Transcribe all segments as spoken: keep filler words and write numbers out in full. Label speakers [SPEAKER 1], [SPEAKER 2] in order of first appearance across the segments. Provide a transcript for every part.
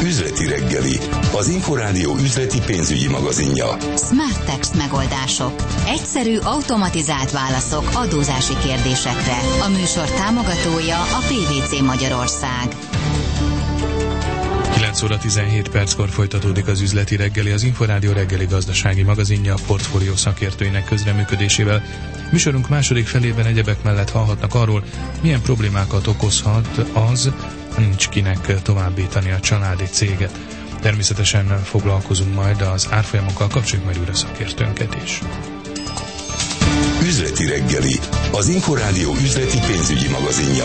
[SPEAKER 1] Üzleti reggeli, az Inforádió üzleti pénzügyi magazinja.
[SPEAKER 2] Smart Text megoldások. Egyszerű, automatizált válaszok adózási kérdésekre. A műsor támogatója a pé vé cé Magyarország.
[SPEAKER 3] kilenc óra tizenhét perckor folytatódik az üzleti reggeli, az Inforádió reggeli gazdasági magazinja a portfólió szakértőinek közreműködésével. Műsorunk második felében egyebek mellett hallhatnak arról, milyen problémákat okozhat az, nincs kinek továbbítani a családi céget. Természetesen foglalkozunk majd az árfolyamokkal, kapcsoljuk majd újra szakértőnket is.
[SPEAKER 1] Üzleti reggeli, az Inforádió üzleti pénzügyi magazinja.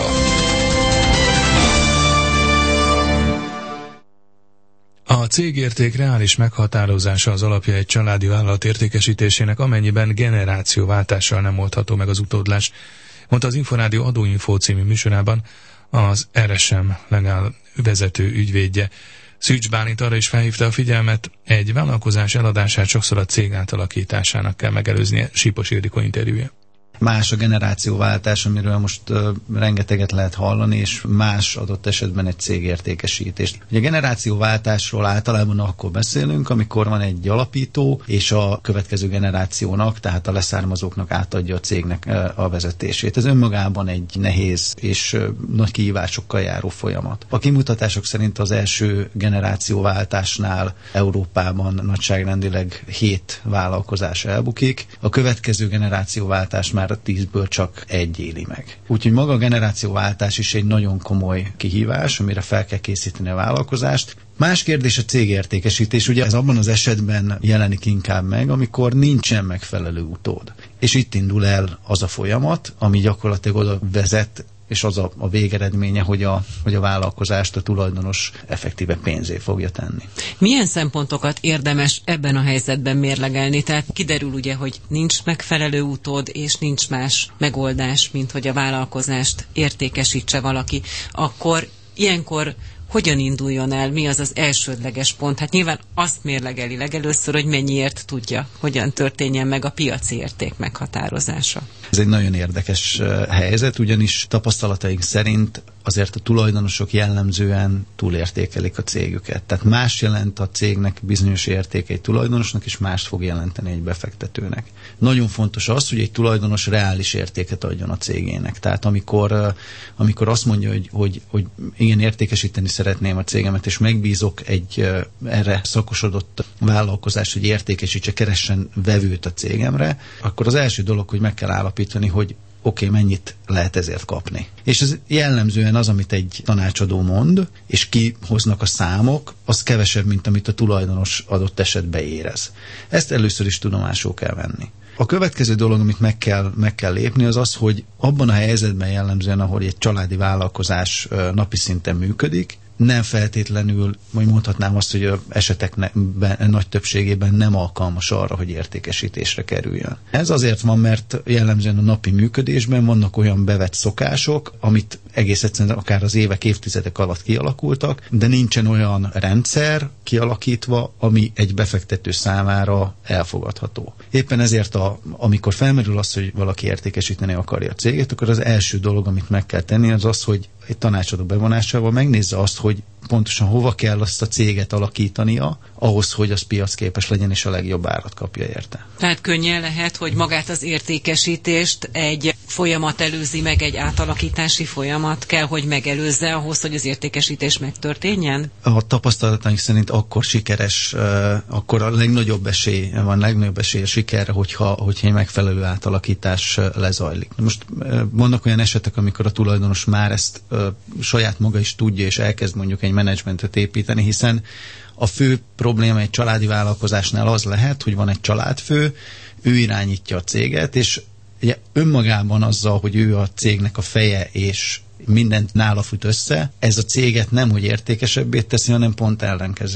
[SPEAKER 3] A cégérték reális meghatározása az alapja egy családi vállalat értékesítésének, amennyiben generációváltással nem oldható meg az utódlás, mondta az Inforádió Adóinfo című műsorában az er es em Legál vezető ügyvédje. Szűcs Bálint arra is felhívta a figyelmet, egy vállalkozás eladását sokszor a cég átalakításának kell megelőznie. Sípos Ildikó interjúja.
[SPEAKER 4] Más a generációváltás, amiről most uh, rengeteget lehet hallani, és más adott esetben egy cégértékesítést. Ugye a generációváltásról általában akkor beszélünk, amikor van egy alapító, és a következő generációnak, tehát a leszármazóknak átadja a cégnek uh, a vezetését. Ez önmagában egy nehéz és uh, nagy kihívásokkal járó folyamat. A kimutatások szerint az első generációváltásnál Európában nagyságrendileg hét vállalkozás elbukik, a következő generációváltás már a tízből csak egy éli meg. Úgyhogy maga a generációváltás is egy nagyon komoly kihívás, amire fel kell készíteni a vállalkozást. Más kérdés a cégértékesítés, ugye ez abban az esetben jelenik inkább meg, amikor nincsen megfelelő utód. És itt indul el az a folyamat, ami gyakorlatilag oda vezet, és az a, a végeredménye, hogy a, hogy a vállalkozást a tulajdonos effektíve pénzé fogja tenni.
[SPEAKER 5] Milyen szempontokat érdemes ebben a helyzetben mérlegelni? Tehát kiderül ugye, hogy nincs megfelelő utód, és nincs más megoldás, mint hogy a vállalkozást értékesítse valaki. Akkor ilyenkor hogyan induljon el, mi az az elsődleges pont? Hát nyilván azt mérlegeli legelőször, hogy mennyiért tudja, hogyan történjen meg a piaci érték meghatározása.
[SPEAKER 4] Ez egy nagyon érdekes helyzet, ugyanis tapasztalataink szerint azért a tulajdonosok jellemzően túlértékelik a cégüket. Tehát más jelent a cégnek bizonyos értéke egy tulajdonosnak, és mást fog jelenteni egy befektetőnek. Nagyon fontos az, hogy egy tulajdonos reális értéket adjon a cégének. Tehát amikor, amikor azt mondja, hogy, hogy, hogy igen, értékesíteni szeretném a cégemet, és megbízok egy erre szakosodott vállalkozást, hogy értékesítse, keressen vevőt a cégemre, akkor az első dolog, hogy meg kell állapítani, hogy oké, okay, mennyit lehet ezért kapni. És ez jellemzően az, amit egy tanácsadó mond, és kihoznak a számok, az kevesebb, mint amit a tulajdonos adott esetben érez. Ezt először is tudomásul kell venni. A következő dolog, amit meg kell, meg kell lépni, az az, hogy abban a helyzetben jellemzően, ahol egy családi vállalkozás napi szinten működik, nem feltétlenül, vagy mondhatnám azt, hogy az esetekben nagy többségében nem alkalmas arra, hogy értékesítésre kerüljön. Ez azért van, mert jellemzően a napi működésben vannak olyan bevett szokások, amit egész egyszerűen akár az évek, évtizedek alatt kialakultak, de nincsen olyan rendszer kialakítva, ami egy befektető számára elfogadható. Éppen ezért, a, amikor felmerül az, hogy valaki értékesíteni akarja a céget, akkor az első dolog, amit meg kell tenni, az az, hogy egy tanácsadó bevonásával megnézze azt, hogy pontosan hova kell azt a céget alakítania, ahhoz, hogy az piacképes legyen, és a legjobb árat kapja érte.
[SPEAKER 5] Tehát könnyen lehet, hogy magát az értékesítést egy folyamat előzi meg, egy átalakítási folyamat kell, hogy megelőzze ahhoz, hogy az értékesítés megtörténjen?
[SPEAKER 4] A tapasztalataink szerint akkor sikeres, akkor a legnagyobb esély van, legnagyobb esély a sikerre, hogyha, hogyha egy megfelelő átalakítás lezajlik. Most vannak olyan esetek, amikor a tulajdonos már ezt saját maga is tudja, és elkezd mondjuk egy menedzsmentet építeni, hiszen a fő probléma egy családi vállalkozásnál az lehet, hogy van egy családfő, ő irányítja a céget, és ugye önmagában azzal, hogy ő a cégnek a feje, és mindent nála fut össze, ez a céget nem hogy értékesebbé teszi, hanem pont ellenkezőleg.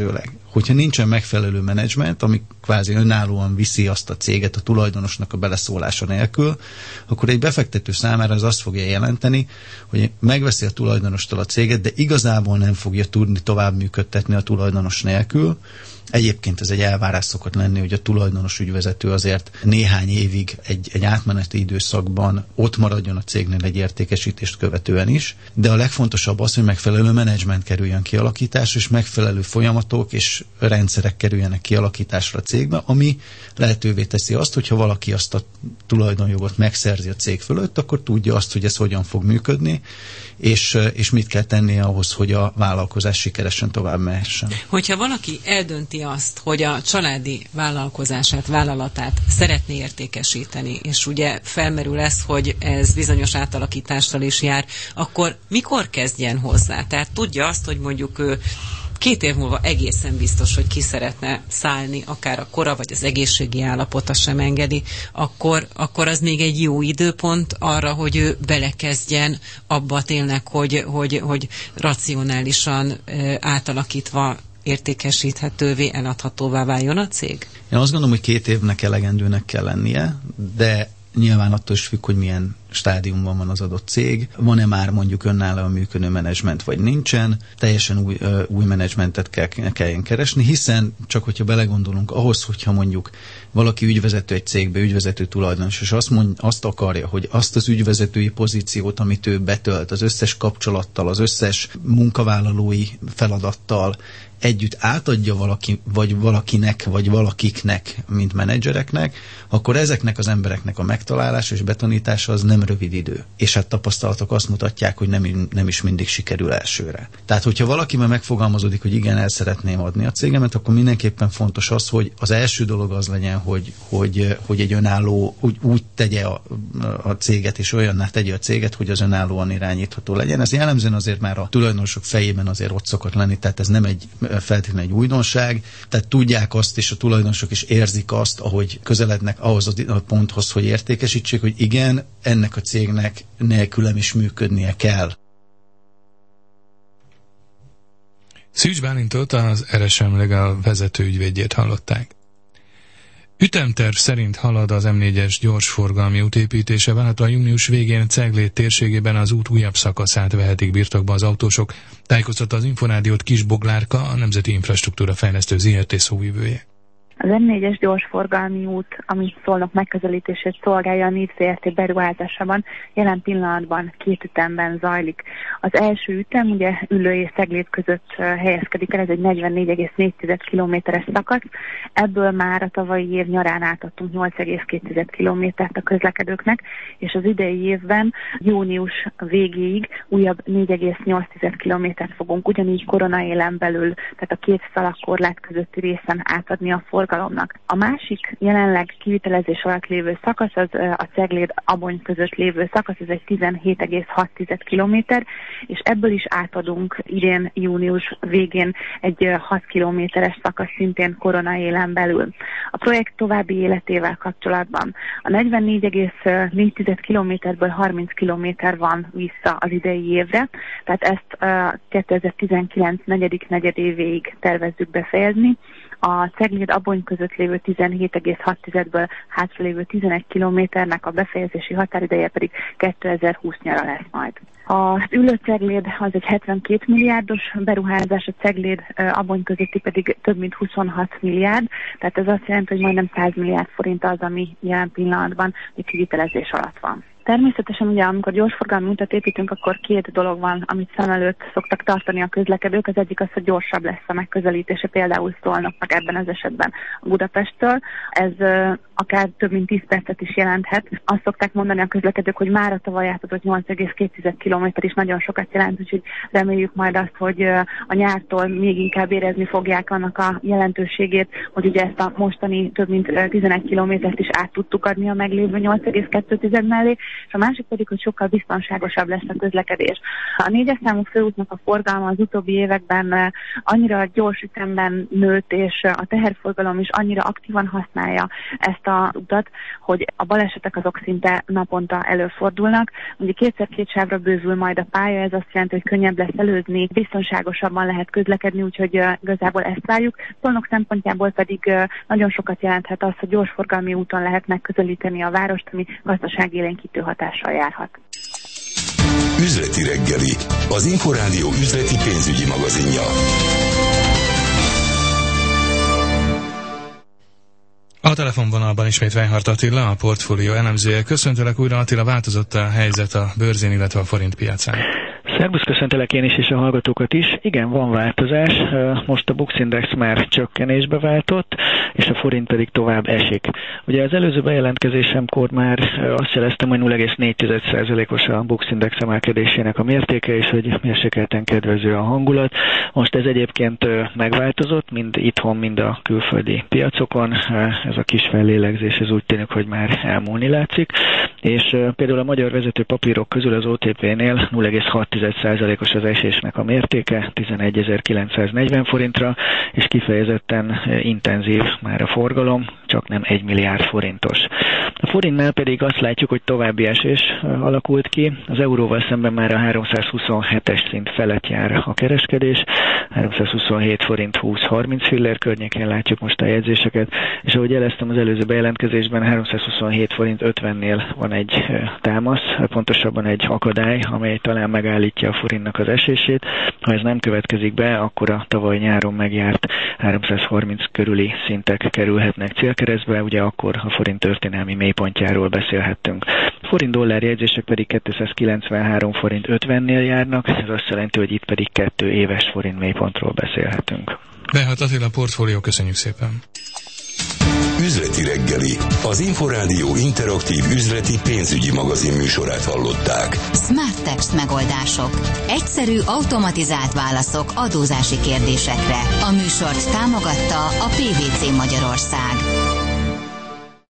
[SPEAKER 4] Hogyha nincsen megfelelő menedzsment, ami kvázi önállóan viszi azt a céget a tulajdonosnak a beleszólása nélkül, akkor egy befektető számára ez azt fogja jelenteni, hogy megveszi a tulajdonostól a céget, de igazából nem fogja tudni tovább működtetni a tulajdonos nélkül. Egyébként ez egy elvárás szokott lenni, hogy a tulajdonos ügyvezető azért néhány évig egy, egy átmeneti időszakban ott maradjon a cégnél egy értékesítést követően is, de a legfontosabb az, hogy megfelelő menedzsment kerüljön kialakításra, és megfelelő folyamatok és rendszerek kerüljenek kialakításra a cégbe, ami lehetővé teszi azt, hogyha valaki azt a tulajdonjogot megszerzi a cég fölött, akkor tudja azt, hogy ez hogyan fog működni, és, és mit kell tennie ahhoz, hogy a vállalkozás sikeresen tovább mehessen.
[SPEAKER 5] Hogyha valaki eldönti azt, hogy a családi vállalkozását, vállalatát szeretné értékesíteni, és ugye felmerül ez, hogy ez bizonyos átalakítással is jár, akkor mikor kezdjen hozzá? Tehát tudja azt, hogy mondjuk ő két év múlva egészen biztos, hogy ki szeretne szállni, akár a kora vagy az egészségi állapota sem engedi, akkor, akkor az még egy jó időpont arra, hogy ő belekezdjen abba tényleg, hogy, hogy, hogy racionálisan e, átalakítva értékesíthetővé, eladhatóvá váljon a cég?
[SPEAKER 4] Én azt gondolom, hogy két évnek elegendőnek kell lennie, de nyilván attól is függ, hogy milyen stádiumban van az adott cég, van-e már mondjuk önállóan működő menedzsment, vagy nincsen, teljesen új, uh, új menedzsmentet kell, kelljen keresni, hiszen csak hogyha belegondolunk ahhoz, hogyha mondjuk valaki ügyvezető egy cégbe, ügyvezető tulajdonos, és azt, mond, azt akarja, hogy azt az ügyvezetői pozíciót, amit ő betölt, az összes kapcsolattal, az összes munkavállalói feladattal együtt átadja valaki, vagy valakinek, vagy valakiknek, mint menedzsereknek, akkor ezeknek az embereknek a megtalálása és betanítása az nem rövid idő. És hát tapasztalatok azt mutatják, hogy nem, nem is mindig sikerül elsőre. Tehát, hogyha valaki már megfogalmazódik, hogy igen, el szeretném adni a cégemet, akkor mindenképpen fontos az, hogy az első dolog az legyen, hogy, hogy, hogy egy önálló, úgy, úgy tegye a, a céget, és olyanná tegye a céget, hogy az önállóan irányítható legyen. Ez jellemzően azért már a tulajdonosok fejében azért ott szokott lenni, tehát ez nem egy feltétlenül egy újdonság, tehát tudják azt, és a tulajdonosok is érzik azt, ahogy közelednek ahhoz a ponthoz, hogy értékesítsék, hogy igen, ennek a cégnek nélkülem is működnie kell.
[SPEAKER 3] Szűcs Bálintot, az er es em Legal vezető ügyvédjét hallották. Ütemterv szerint halad az em négyes gyorsforgalmi útépítése, várhatóan június végén Ceglét térségében az út újabb szakaszát vehetik birtokba az autósok, tájékoztatta az Inforádiót Kis Boglárka, a Nemzeti Infrastruktúra Fejlesztő zé er té szóvivője.
[SPEAKER 6] Az em négyes gyorsforgalmi út, amit Szolnok megközelítését szolgálja a NIV zé er té beruházásában, jelen pillanatban két ütemben zajlik. Az első ütem ugye Üllő és Ceglét között helyezkedik el, ez egy negyvennégy egész négy kilométeres szakasz. Ebből már a tavalyi év nyarán átadtunk nyolc egész két kilométert a közlekedőknek, és az idei évben június végéig újabb négy egész nyolc kilométert fogunk ugyanígy koronaélen belül, tehát a két szalagkorlát közötti részen átadni a forgalmat. A másik jelenleg kivitelezés alatt lévő szakasz, az a Ceglét-Abony között lévő szakasz, ez egy tizenhét egész hat kilométer, és ebből is átadunk idén június végén egy hat kilométeres szakasz szintén koronaélen belül. A projekt további életével kapcsolatban a negyvennégy egész négy kilométerből harminc kilométer van vissza az idei évre, tehát ezt kétezer-tizenkilenc negyedik negyedévéig tervezzük befejezni. A Ceglét-Abony között lévő tizenhét egész hatből hátralévő tizenegy kilométernek a befejezési határideje pedig kétezer-húsz nyara lesz majd. Az Üllő-Cegléd az egy hetvenkét milliárdos beruházás, a Ceglét-Abony közötti pedig több mint huszonhat milliárd, tehát ez azt jelenti, hogy majdnem száz milliárd forint az, ami jelen pillanatban kivitelezés alatt van. Természetesen ugye, amikor gyorsforgalmi utat építünk, akkor két dolog van, amit szem előtt szoktak tartani a közlekedők. Az egyik az, hogy gyorsabb lesz a megközelítése, például Szolnoknak ebben az esetben a Budapesttől. Ez uh, akár több mint tíz percet is jelenthet. Azt szokták mondani a közlekedők, hogy már a tavaly átadott nyolc egész két kilométer is nagyon sokat jelent, úgyhogy reméljük majd azt, hogy uh, a nyártól még inkább érezni fogják annak a jelentőségét, hogy ugye ezt a mostani több mint uh, tizenegy kilométert is át tudtuk adni a meglévő nyolc egész kettő mellé, és a másik pedig, hogy sokkal biztonságosabb lesz a közlekedés. A négyes számú főútnak a forgalma az utóbbi években annyira gyors ütemben nőtt, és a teherforgalom is annyira aktívan használja ezt az utat, hogy a balesetek azok szinte naponta előfordulnak. Ugye kétszer két sávra bővül majd a pálya, ez azt jelenti, hogy könnyebb lesz előzni, biztonságosabban lehet közlekedni, úgyhogy igazából ezt várjuk. Szolnok szempontjából pedig nagyon sokat jelenthet az, hogy gyorsforgalmi úton lehet megközelíteni a várost, ami gazdaságélénkítő hatással járhat.
[SPEAKER 1] Üzleti reggeli, az Inforádió üzleti pénzügyi magazinja.
[SPEAKER 3] A telefonvonalban ismét Weinhardt Attila, a portfólió elemzője. Köszöntelek újra, Attila, változott a helyzet a bőrzén, illetve a forint piacán?
[SPEAKER 7] Szerbusz, köszöntelek én is, és a hallgatókat is. Igen, van változás. Most a Bux Index már csökkenésbe váltott, és a forint pedig tovább esik. Ugye az előző bejelentkezésemkor már azt jeleztem, hogy nulla egész négy százalékos a Bux Index emelkedésének a mértéke, és hogy mérsékelten kedvező a hangulat. Most ez egyébként megváltozott, mind itthon, mind a külföldi piacokon. Ez a kis fellélegzés, ez úgy tűnik, hogy már elmúlni látszik. És például a magyar vezető papírok közül az o té pé-nél nulla egész hat százalékos az esésnek a mértéke, tizenegyezer-kilencszáznegyven forintra, és kifejezetten intenzív már a forgalom, csak nem egy milliárd forintos. A forintnál pedig azt látjuk, hogy további esés alakult ki, az euróval szemben már a háromszázhuszonhetes szint felett jár a kereskedés, háromszázhuszonhét forint húsz-harminc fillér környékén látjuk most a jegyzéseket, és ahogy jeleztem az előző bejelentkezésben, háromszázhuszonhét forint ötvennél van egy támasz, pontosabban egy akadály, amely talán megállítja a forintnak az esését. Ha ez nem következik be, akkor a tavaly nyáron megjárt háromszázharminc körüli szintek kerülhetnek célkeresztbe, ugye akkor a forint történelmi mélypontjáról beszélhettünk. Forint-dollár jegyzések pedig kétszázkilencvenhárom forint ötvennél járnak, ez azt jelenti, hogy itt pedig kettő éves forint mélypontról beszélhetünk.
[SPEAKER 3] Weinhardt Attila, portfólió, köszönjük szépen!
[SPEAKER 1] Üzleti reggeli, az Inforádió interaktív üzleti pénzügyi magazin műsorát hallották.
[SPEAKER 2] Smart Text megoldások. Egyszerű, automatizált válaszok adózási kérdésekre. A műsort támogatta a pé vé cé Magyarország.